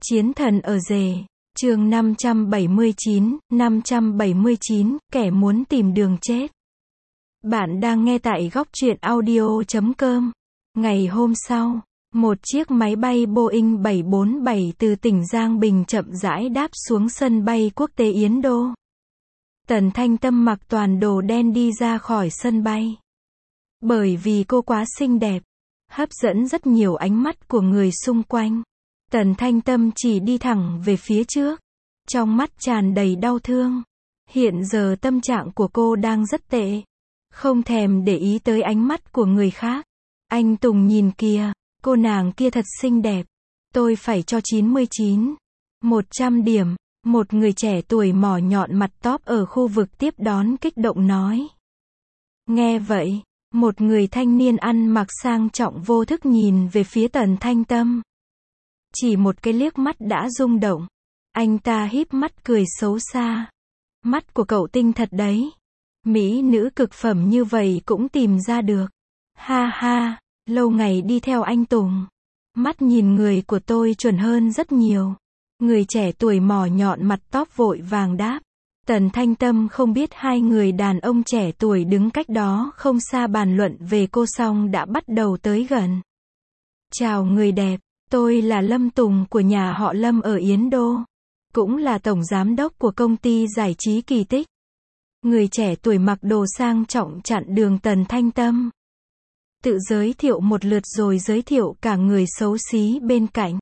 Chiến thần ở rể, chương 579, kẻ muốn tìm đường chết. Bạn đang nghe tại góc truyện audio.com. Ngày hôm sau, một chiếc máy bay Boeing 747 từ tỉnh Giang Bình chậm rãi đáp xuống sân bay quốc tế Yến Đô. Tần Thanh Tâm mặc toàn đồ đen đi ra khỏi sân bay. Bởi vì cô quá xinh đẹp, hấp dẫn rất nhiều ánh mắt của người xung quanh. Tần Thanh Tâm chỉ đi thẳng về phía trước, trong mắt tràn đầy đau thương. Hiện giờ tâm trạng của cô đang rất tệ, không thèm để ý tới ánh mắt của người khác. Anh Tùng nhìn kìa, cô nàng kia thật xinh đẹp, tôi phải cho 99, 100 điểm. Một người trẻ tuổi mỏ nhọn mặt tóp ở khu vực tiếp đón kích động nói. Nghe vậy, một người thanh niên ăn mặc sang trọng vô thức nhìn về phía Tần Thanh Tâm. Chỉ một cái liếc mắt đã rung động. Anh ta híp mắt cười xấu xa. Mắt của cậu tinh thật đấy. Mỹ nữ cực phẩm như vậy cũng tìm ra được. Ha ha, lâu ngày đi theo anh Tùng. Mắt nhìn người của tôi chuẩn hơn rất nhiều. Người trẻ tuổi mỏ nhọn mặt tóp vội vàng đáp. Tần Thanh Tâm không biết hai người đàn ông trẻ tuổi đứng cách đó không xa bàn luận về cô xong đã bắt đầu tới gần. Chào người đẹp, tôi là Lâm Tùng của nhà họ Lâm ở Yến Đô. Cũng là tổng giám đốc của công ty giải trí Kỳ Tích. Người trẻ tuổi mặc đồ sang trọng chặn đường Tần Thanh Tâm. Tự giới thiệu một lượt rồi giới thiệu cả người xấu xí bên cạnh.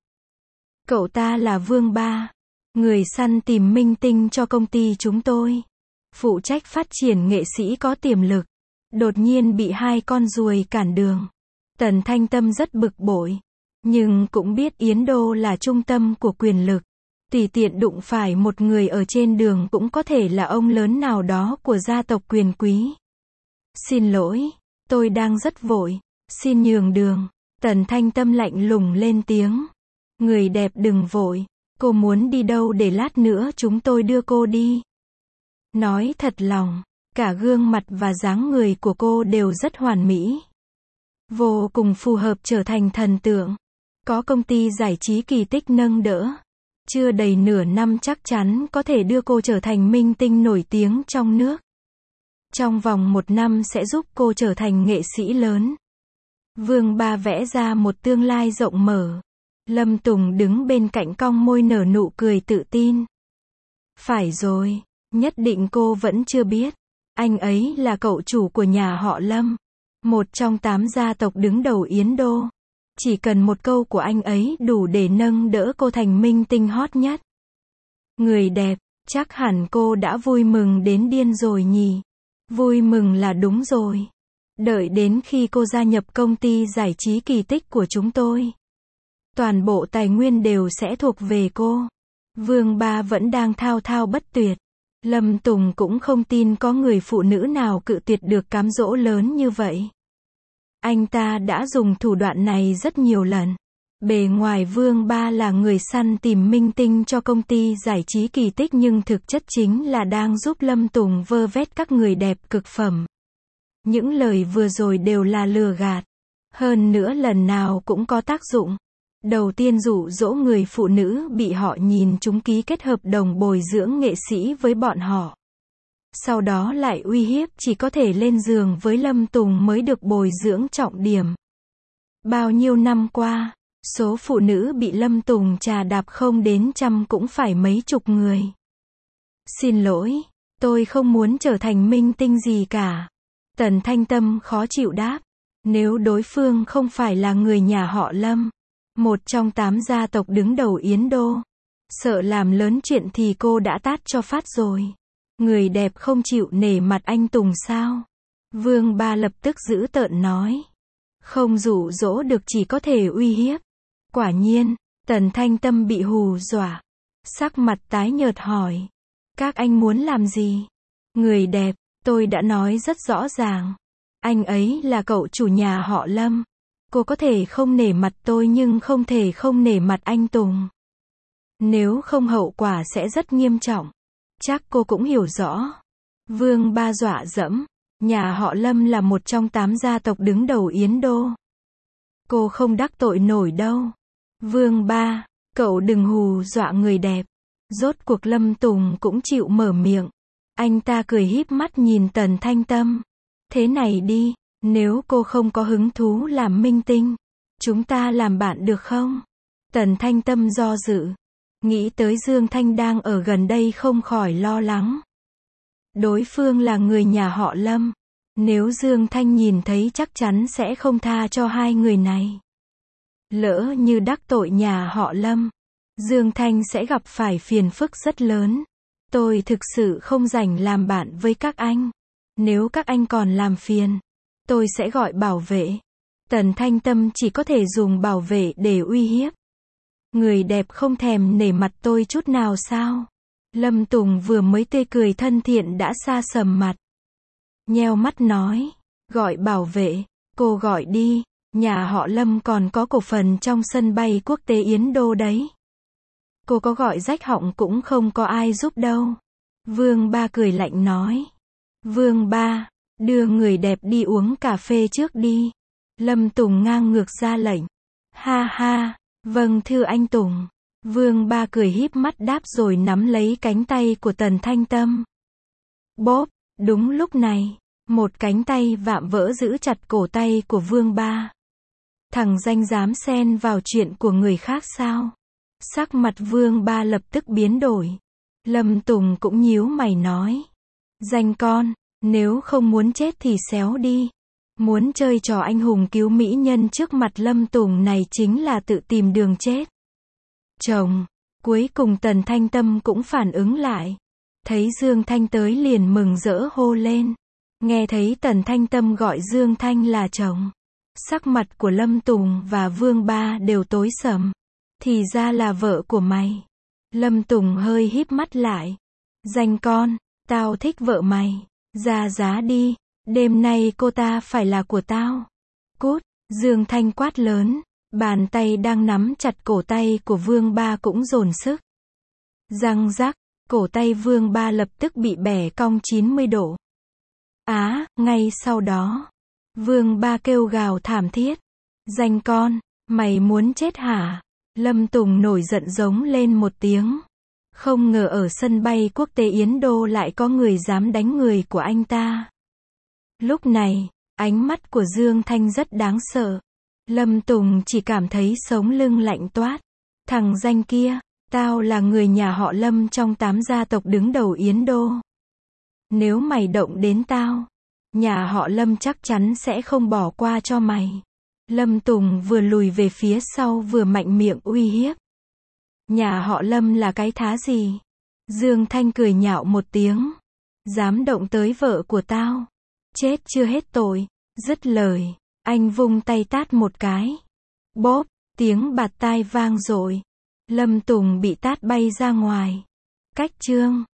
Cậu ta là Vương Ba, người săn tìm minh tinh cho công ty chúng tôi. Phụ trách phát triển nghệ sĩ có tiềm lực. Đột nhiên bị hai con ruồi cản đường. Tần Thanh Tâm rất bực bội. Nhưng cũng biết Yến Đô là trung tâm của quyền lực. Tùy tiện đụng phải một người ở trên đường cũng có thể là ông lớn nào đó của gia tộc quyền quý. Xin lỗi, tôi đang rất vội, xin nhường đường. Tần Thanh Tâm lạnh lùng lên tiếng. Người đẹp đừng vội, cô muốn đi đâu để lát nữa chúng tôi đưa cô đi. Nói thật lòng, cả gương mặt và dáng người của cô đều rất hoàn mỹ. Vô cùng phù hợp trở thành thần tượng. Có công ty giải trí Kỳ Tích nâng đỡ. Chưa đầy nửa năm chắc chắn có thể đưa cô trở thành minh tinh nổi tiếng trong nước. Trong vòng 1 năm sẽ giúp cô trở thành nghệ sĩ lớn. Vương Ba vẽ ra một tương lai rộng mở. Lâm Tùng đứng bên cạnh cong môi nở nụ cười tự tin. Phải rồi, nhất định cô vẫn chưa biết. Anh ấy là cậu chủ của nhà họ Lâm. Một trong 8 gia tộc đứng đầu Yến Đô. Chỉ cần một câu của anh ấy đủ để nâng đỡ cô thành minh tinh hot nhất. Người đẹp, chắc hẳn cô đã vui mừng đến điên rồi nhỉ. Vui mừng là đúng rồi. Đợi đến khi cô gia nhập công ty giải trí Kỳ Tích của chúng tôi. Toàn bộ tài nguyên đều sẽ thuộc về cô. Vương Ba vẫn đang thao thao bất tuyệt. Lâm Tùng cũng không tin có người phụ nữ nào cự tuyệt được cám dỗ lớn như vậy. Anh ta đã dùng thủ đoạn này rất nhiều lần. Bề ngoài Vương Ba là người săn tìm minh tinh cho công ty giải trí Kỳ Tích nhưng thực chất chính là đang giúp Lâm Tùng vơ vét các người đẹp cực phẩm. Những lời vừa rồi đều là lừa gạt. Hơn nữa lần nào cũng có tác dụng. Đầu tiên dụ dỗ người phụ nữ bị họ nhìn trúng ký kết hợp đồng bồi dưỡng nghệ sĩ với bọn họ. Sau đó lại uy hiếp chỉ có thể lên giường với Lâm Tùng mới được bồi dưỡng trọng điểm. Bao nhiêu năm qua, số phụ nữ bị Lâm Tùng trà đạp không đến 100 cũng phải mấy chục người. Xin lỗi, tôi không muốn trở thành minh tinh gì cả. Tần Thanh Tâm khó chịu đáp. Nếu đối phương không phải là người nhà họ Lâm, một trong 8 gia tộc đứng đầu Yến Đô, sợ làm lớn chuyện thì cô đã tát cho phát rồi. Người đẹp không chịu nể mặt anh Tùng sao? Vương Ba lập tức giễu tợn nói. Không dụ dỗ được chỉ có thể uy hiếp. Quả nhiên, Tần Thanh Tâm bị hù dọa. Sắc mặt tái nhợt hỏi. Các anh muốn làm gì? Người đẹp, tôi đã nói rất rõ ràng. Anh ấy là cậu chủ nhà họ Lâm. Cô có thể không nể mặt tôi nhưng không thể không nể mặt anh Tùng. Nếu không hậu quả sẽ rất nghiêm trọng. Chắc cô cũng hiểu rõ. Vương Ba dọa dẫm. Nhà họ Lâm là một trong 8 gia tộc đứng đầu Yến Đô. Cô không đắc tội nổi đâu. Vương Ba, Cậu đừng hù dọa người đẹp. Rốt cuộc Lâm Tùng cũng chịu mở miệng. Anh ta cười híp mắt nhìn Tần Thanh Tâm. Thế này đi, nếu cô không có hứng thú làm minh tinh, chúng ta làm bạn được không? Tần Thanh Tâm do dự. Nghĩ tới Dương Thanh đang ở gần đây không khỏi lo lắng. Đối phương là người nhà họ Lâm. Nếu Dương Thanh nhìn thấy chắc chắn sẽ không tha cho hai người này. Lỡ như đắc tội nhà họ Lâm, Dương Thanh sẽ gặp phải phiền phức rất lớn. Tôi thực sự không rảnh làm bạn với các anh. Nếu các anh còn làm phiền, tôi sẽ gọi bảo vệ. Tần Thanh Tâm chỉ có thể dùng bảo vệ để uy hiếp. Người đẹp không thèm nể mặt tôi chút nào sao? Lâm Tùng vừa mới tươi cười thân thiện đã sa sầm mặt. Nheo mắt nói, gọi bảo vệ, cô gọi đi, nhà họ Lâm còn có cổ phần trong sân bay quốc tế Yến Đô đấy. Cô có gọi rách họng cũng không có ai giúp đâu. Vương Ba cười lạnh nói. Vương Ba, đưa người đẹp đi uống cà phê trước đi. Lâm Tùng ngang ngược ra lệnh. Ha ha, vâng thưa anh Tùng. Vương Ba cười híp mắt đáp rồi nắm lấy cánh tay của Tần Thanh Tâm. Bóp, đúng lúc này, một cánh tay vạm vỡ giữ chặt cổ tay của Vương Ba. Thằng danh dám xen vào chuyện của người khác sao? Sắc mặt Vương Ba lập tức biến đổi. Lâm Tùng cũng nhíu mày nói. Danh con, nếu không muốn chết thì xéo đi. Muốn chơi trò anh hùng cứu mỹ nhân trước mặt Lâm Tùng này chính là tự tìm đường chết. Chồng, cuối cùng Tần Thanh Tâm cũng phản ứng lại. Thấy Dương Thanh tới liền mừng rỡ hô lên. Nghe thấy Tần Thanh Tâm gọi Dương Thanh là chồng. Sắc mặt của Lâm Tùng và Vương Ba đều tối sầm. Thì ra là vợ của mày. Lâm Tùng hơi híp mắt lại. Danh con, tao thích vợ mày. Ra giá đi, đêm nay cô ta phải là của tao. Cút, Dương Thanh quát lớn. Bàn tay đang nắm chặt cổ tay của Vương Ba cũng dồn sức. Răng rắc, cổ tay Vương Ba lập tức bị bẻ cong 90 độ. Ngay sau đó, Vương Ba kêu gào thảm thiết. Danh con, mày muốn chết hả? Lâm Tùng nổi giận giống lên một tiếng. Không ngờ ở sân bay quốc tế Yến Đô lại có người dám đánh người của anh ta. Lúc này, ánh mắt của Dương Thanh rất đáng sợ. Lâm Tùng chỉ cảm thấy sống lưng lạnh toát. Thằng danh kia, tao là người nhà họ Lâm trong 8 gia tộc đứng đầu Yến Đô. Nếu mày động đến tao, nhà họ Lâm chắc chắn sẽ không bỏ qua cho mày. Lâm Tùng vừa lùi về phía sau vừa mạnh miệng uy hiếp. Nhà họ Lâm là cái thá gì? Dương Thanh cười nhạo một tiếng. Dám động tới vợ của tao. Chết chưa hết tội. Dứt lời, anh vung tay tát một cái. Bóp, tiếng bạt tai vang dội. Lâm Tùng bị tát bay ra ngoài. Cách chương